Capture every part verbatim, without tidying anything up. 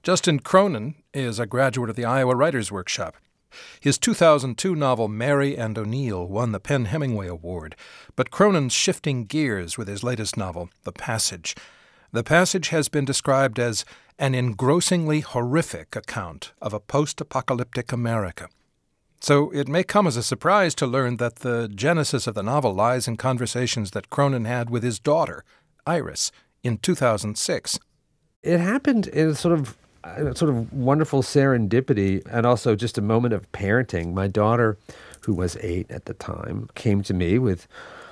Justin Cronin is a graduate of the Iowa Writers Workshop. His two thousand two novel Mary and O'Neill won the PEN/Hemingway Award, but Cronin's shifting gears with his latest novel, The Passage. The Passage has been described as an engrossingly horrific account of a post-apocalyptic America. So it may come as a surprise to learn that the genesis of the novel lies in conversations that Cronin had with his daughter, Iris, in two thousand six. It happened in a sort of a sort of wonderful serendipity and also just a moment of parenting. My daughter, who was eight at the time, came to me with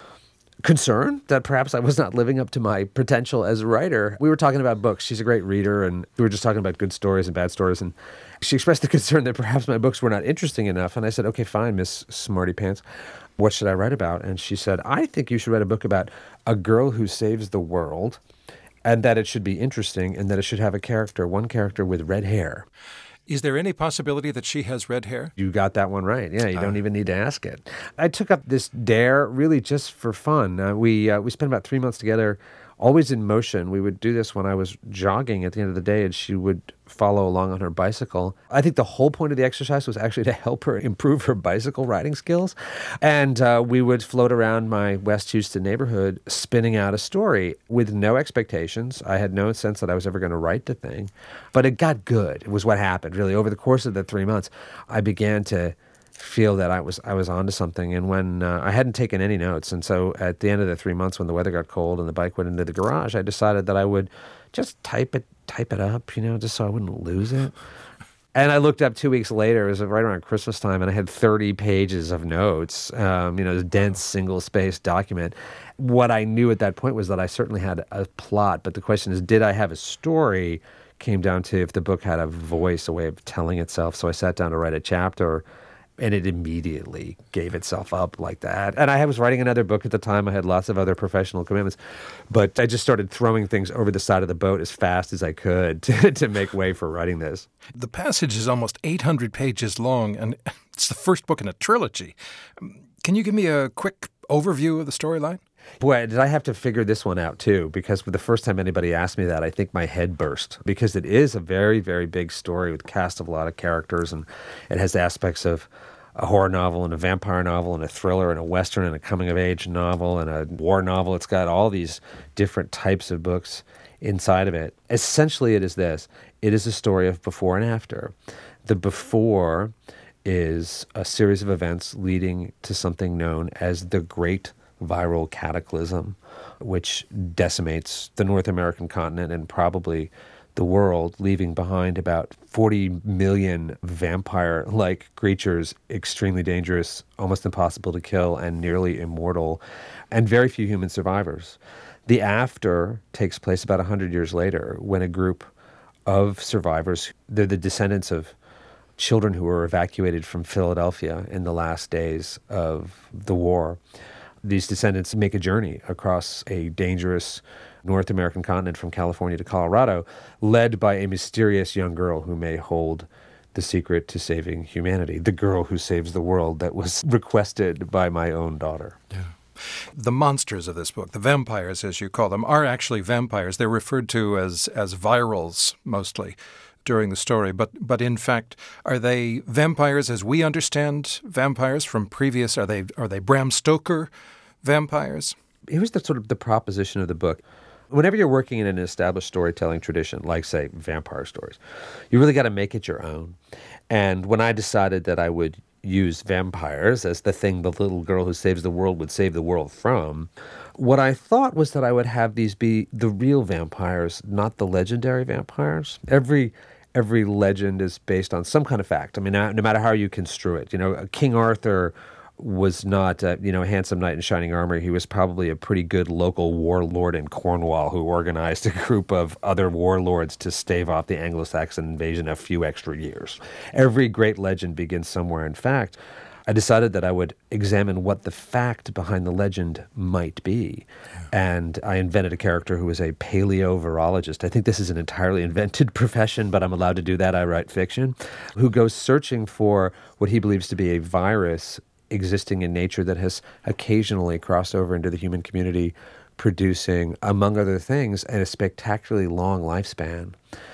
concern that perhaps I was not living up to my potential as a writer. We were talking about books. She's a great reader, and we were just talking about good stories and bad stories, and she expressed the concern that perhaps my books were not interesting enough. And I said, okay, fine, Miss Smarty Pants. What should I write about? And she said, I think you should write a book about a girl who saves the world, and that it should be interesting, and that it should have a character, one character with red hair. Is there any possibility that she has red hair? You got that one right. Yeah, you Uh. don't even need to ask it. I took up this dare really just for fun. Uh, we uh, we spent about three months together, always in motion. We would do this when I was jogging at the end of the day, and she would follow along on her bicycle. I think the whole point of the exercise was actually to help her improve her bicycle riding skills. And uh, we would float around my West Houston neighborhood spinning out a story with no expectations. I had no sense that I was ever going to write the thing. But it got good. It was what happened, really. Over the course of the three months, I began to feel that I was I was onto something. And when uh, I hadn't taken any notes, and so at the end of the three months when the weather got cold and the bike went into the garage, I decided that I would just type it type it up, you know, just so I wouldn't lose it. And I looked up two weeks later, it was right around Christmas time, and I had thirty pages of notes, um, you know, this dense single-spaced document. What I knew at that point was that I certainly had a plot, but the question is, did I have a story? Came down to if the book had a voice, a way of telling itself. So I sat down to write a chapter, and it immediately gave itself up like that. And I was writing another book at the time. I had lots of other professional commitments. But I just started throwing things over the side of the boat as fast as I could to, to make way for writing this. The Passage is almost eight hundred pages long, and it's the first book in a trilogy. Can you give me a quick overview of the storyline? Boy, did I have to figure this one out, too, because the first time anybody asked me that, I think my head burst, because it is a very, very big story with a cast of a lot of characters, and it has aspects of a horror novel and a vampire novel and a thriller and a Western and a coming-of-age novel and a war novel. It's got all these different types of books inside of it. Essentially, it is this. It is a story of before and after. The before is a series of events leading to something known as the Great Viral Cataclysm, which decimates the North American continent and probably the world, leaving behind about forty million vampire-like creatures, extremely dangerous, almost impossible to kill, and nearly immortal, and very few human survivors. The after takes place about one hundred years later, when a group of survivors, they're the descendants of children who were evacuated from Philadelphia in the last days of the war. These descendants make a journey across a dangerous North American continent from California to Colorado, led by a mysterious young girl who may hold the secret to saving humanity, the girl who saves the world that was requested by my own daughter. Yeah. The monsters of this book, the vampires, as you call them, are actually vampires. They're referred to as, as virals, mostly, during the story. But but in fact, are they vampires as we understand vampires from previous? Are they are they Bram Stoker vampires? Here's the sort of the proposition of the book. Whenever you're working in an established storytelling tradition, like, say, vampire stories, you really got to make it your own. And when I decided that I would use vampires as the thing the little girl who saves the world would save the world from, what I thought was that I would have these be the real vampires, not the legendary vampires. Every every legend is based on some kind of fact. I mean, no matter how you construe it. You know, King Arthur was not, uh, you know, a handsome knight in shining armor. He was probably a pretty good local warlord in Cornwall who organized a group of other warlords to stave off the Anglo-Saxon invasion a few extra years. Every great legend begins somewhere in fact. I decided that I would examine what the fact behind the legend might be. And I invented a character who was a paleovirologist. I think this is an entirely invented profession, but I'm allowed to do that. I write fiction. Who goes searching for what he believes to be a virus existing in nature that has occasionally crossed over into the human community, producing, among other things, a spectacularly long lifespan.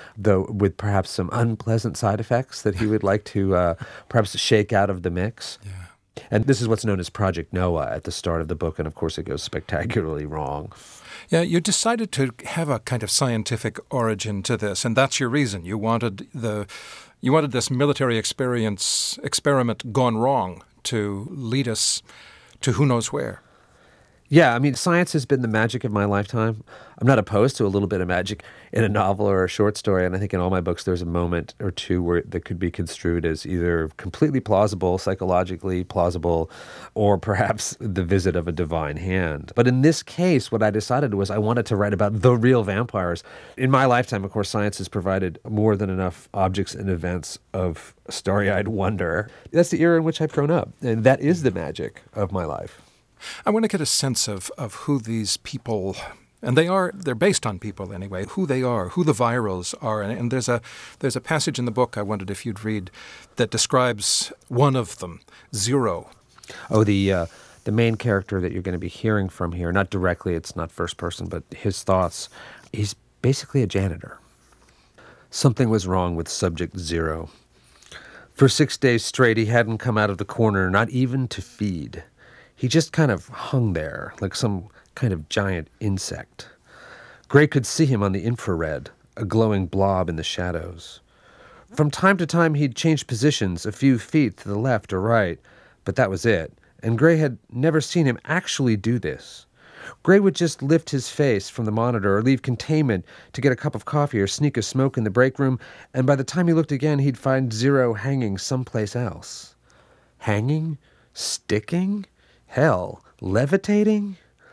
though with perhaps some unpleasant side effects that he would like to uh, perhaps shake out of the mix. Yeah. And this is what's known as Project Noah at the start of the book, and of course it goes spectacularly wrong. Yeah, you decided to have a kind of scientific origin to this, and that's your reason. You wanted the, you wanted this military experience experiment gone wrong to lead us to who knows where. Yeah, I mean, science has been the magic of my lifetime. I'm not opposed to a little bit of magic in a novel or a short story, and I think in all my books there's a moment or two where that could be construed as either completely plausible, psychologically plausible, or perhaps the visit of a divine hand. But in this case, what I decided was I wanted to write about the real vampires. In my lifetime, of course, science has provided more than enough objects and events of starry-eyed wonder. That's the era in which I've grown up, and that is the magic of my life. I want to get a sense of, of who these people, and they are, they're based on people anyway, who they are, who the Virals are. And, and there's a there's a passage in the book I wondered if you'd read that describes one of them, Zero. Oh, the uh, the main character that you're going to be hearing from here, not directly, it's not first person, but his thoughts, he's basically a janitor. Something was wrong with Subject Zero. For six days straight, he hadn't come out of the corner, not even to feed. He just kind of hung there, like some kind of giant insect. Gray could see him on the infrared, a glowing blob in the shadows. From time to time he'd change positions a few feet to the left or right, but that was it, and Gray had never seen him actually do this. Gray would just lift his face from the monitor or leave containment to get a cup of coffee or sneak a smoke in the break room, and by the time he looked again, he'd find Zero hanging someplace else. Hanging? Sticking? Hell, levitating?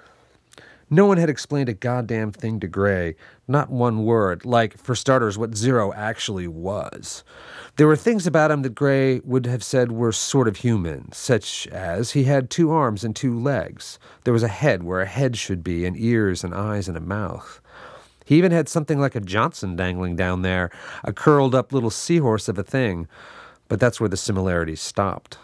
No one had explained a goddamn thing to Gray, not one word, like, for starters, what Zero actually was. There were things about him that Gray would have said were sort of human, such as he had two arms and two legs. There was a head where a head should be, and ears and eyes and a mouth. He even had something like a Johnson dangling down there, a curled-up little seahorse of a thing, but that's where the similarities stopped.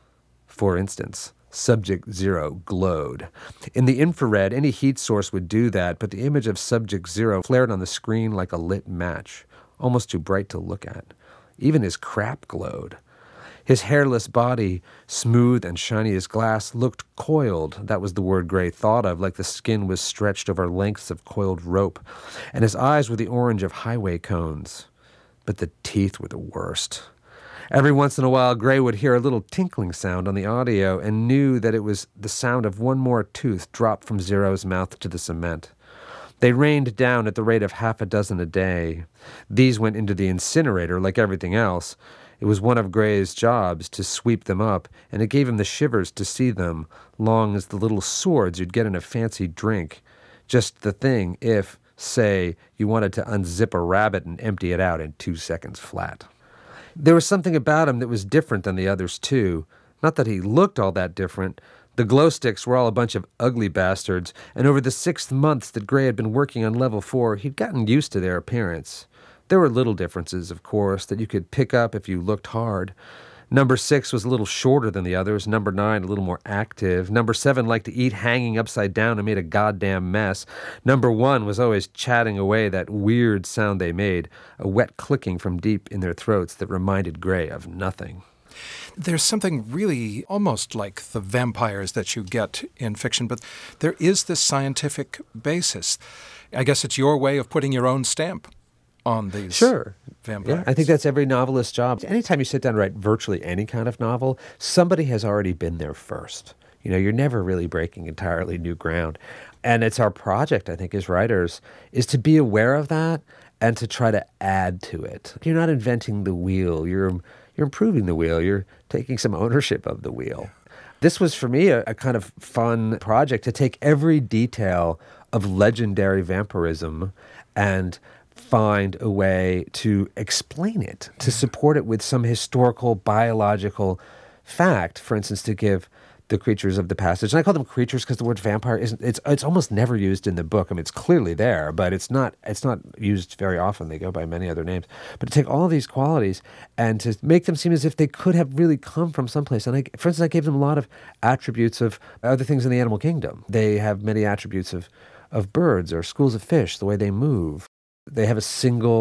For instance, Subject Zero glowed. In the infrared, any heat source would do that, but the image of Subject Zero flared on the screen like a lit match, almost too bright to look at. Even his crap glowed. His hairless body, smooth and shiny as glass, looked coiled. That was the word Gray thought of, like the skin was stretched over lengths of coiled rope, and his eyes were the orange of highway cones. But the teeth were the worst. Every once in a while, Gray would hear a little tinkling sound on the audio and knew that it was the sound of one more tooth dropped from Zero's mouth to the cement. They rained down at the rate of half a dozen a day. These went into the incinerator like everything else. It was one of Gray's jobs to sweep them up, and it gave him the shivers to see them, long as the little swords you'd get in a fancy drink. Just the thing if, say, you wanted to unzip a rabbit and empty it out in two seconds flat. There was something about him that was different than the others, too. Not that he looked all that different. The glow sticks were all a bunch of ugly bastards, and over the six months that Gray had been working on level four, he'd gotten used to their appearance. There were little differences, of course, that you could pick up if you looked hard. Number six was a little shorter than the others. Number nine, a little more active. Number seven liked to eat hanging upside down and made a goddamn mess. Number one was always chatting away that weird sound they made, a wet clicking from deep in their throats that reminded Gray of nothing. There's something really almost like the vampires that you get in fiction, but there is this scientific basis. I guess it's your way of putting your own stamp on these sure. vampires. Yeah, I think that's every novelist's job. Anytime you sit down to write virtually any kind of novel, somebody has already been there first. You know, you're never really breaking entirely new ground. And it's our project, I think, as writers, is to be aware of that and to try to add to it. You're not inventing the wheel. You're you're improving the wheel. You're taking some ownership of the wheel. Yeah. This was, for me, a, a kind of fun project to take every detail of legendary vampirism and find a way to explain it, to support it with some historical, biological fact. For instance, to give the creatures of the passage, and I call them creatures because the word vampire isn't, it's it's almost never used in the book. I mean, it's clearly there, but it's not it's not used very often. They go by many other names. But to take all of these qualities and to make them seem as if they could have really come from someplace. And I, for instance, I gave them a lot of attributes of other things in the animal kingdom. They have many attributes of, of birds or schools of fish, the way they move. They have a single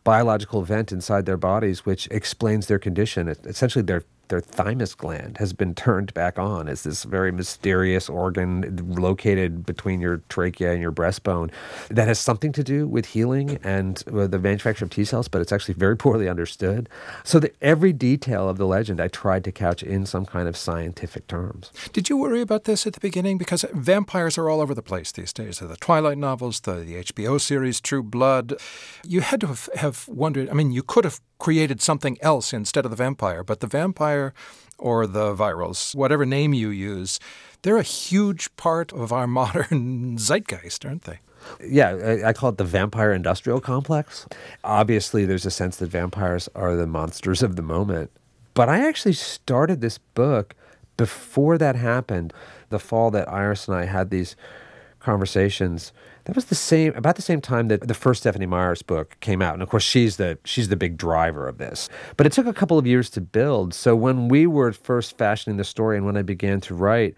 biological event inside their bodies which explains their condition. It, essentially, their their thymus gland has been turned back on as this very mysterious organ located between your trachea and your breastbone that has something to do with healing and uh, the manufacture of T cells, but it's actually very poorly understood. So that every detail of the legend I tried to couch in some kind of scientific terms. Did you worry about this at the beginning? Because vampires are all over the place these days. The Twilight novels, the, the H B O series True Blood. You had to have, have wondered, I mean, you could have created something else instead of the vampire, but the vampire or the virals, whatever name you use, they're a huge part of our modern zeitgeist, aren't they? Yeah, I call it the vampire industrial complex. Obviously, there's a sense that vampires are the monsters of the moment. But I actually started this book before that happened. The fall that Iris and I had these conversations, that was the same about the same time that the first Stephenie Meyer's book came out. And of course, she's the she's the big driver of this. But it took a couple of years to build. So when we were first fashioning the story and when I began to write,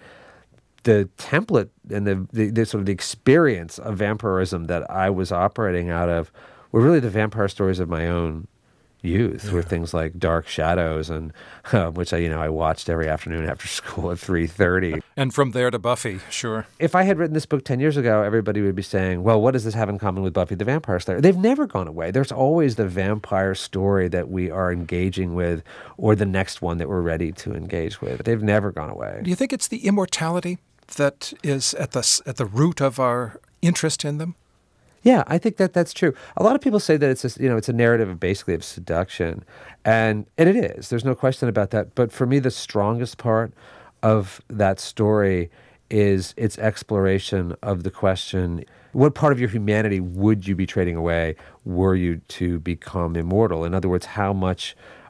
the template and the, the, the sort of the experience of vampirism that I was operating out of were really the vampire stories of my own youth, yeah. Were things like Dark Shadows, and uh, which I, you know, I watched every afternoon after school at three thirty. And from there to Buffy, sure. If I had written this book ten years ago, everybody would be saying, well, what does this have in common with Buffy the Vampire Slayer? They've never gone away. There's always the vampire story that we are engaging with, or the next one that we're ready to engage with. They've never gone away. Do you think it's the immortality that is at the at the root of our interest in them? Yeah, I think that that's true. A lot of people say that it's a, you know, it's a narrative of basically of seduction, and and it is. There's no question about that. But for me, the strongest part of that story is its exploration of the question: what part of your humanity would you be trading away were you to become immortal? In other words, how much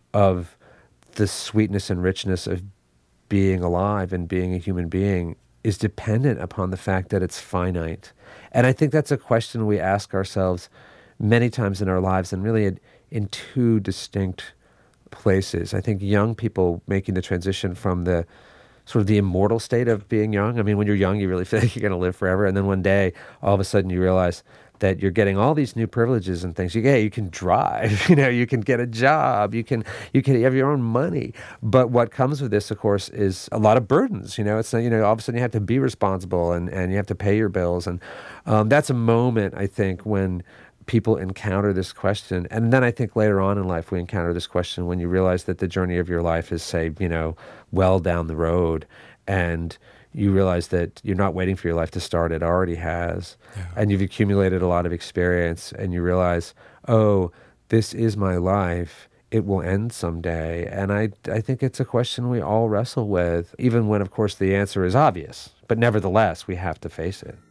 of the sweetness and richness of being alive and being a human being is dependent upon the fact that it's finite. And I think that's a question we ask ourselves many times in our lives, and really in, in two distinct places. I think young people making the transition from the sort of the immortal state of being young. I mean, when you're young, you really feel like you're going to live forever. And then one day, all of a sudden you realize that you're getting all these new privileges and things. You, yeah, you can drive, you know, you can get a job, you can you can have your own money. But what comes with this, of course, is a lot of burdens. You know, it's not, you know, all of a sudden you have to be responsible and, and you have to pay your bills. And um, that's a moment, I think, when people encounter this question. And then I think later on in life we encounter this question when you realize that the journey of your life is, say, you know, well down the road, and you realize that you're not waiting for your life to start. It already has. Yeah. And you've accumulated a lot of experience, and you realize, oh, this is my life. It will end someday. And I, I think it's a question we all wrestle with, even when, of course, the answer is obvious. But nevertheless, we have to face it.